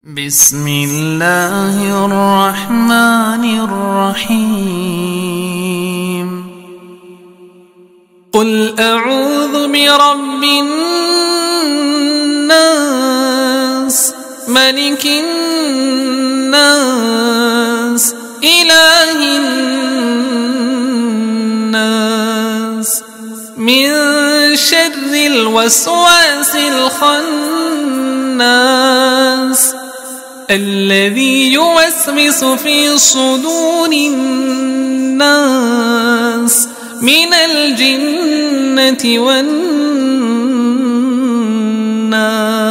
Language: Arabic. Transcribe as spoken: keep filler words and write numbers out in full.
بسم الله الرحمن الرحيم قل أعوذ برب الناس ملك الناس إله الناس من شر الوسواس الخناس الذي يوسوس في صدور الناس من الجنة والناس.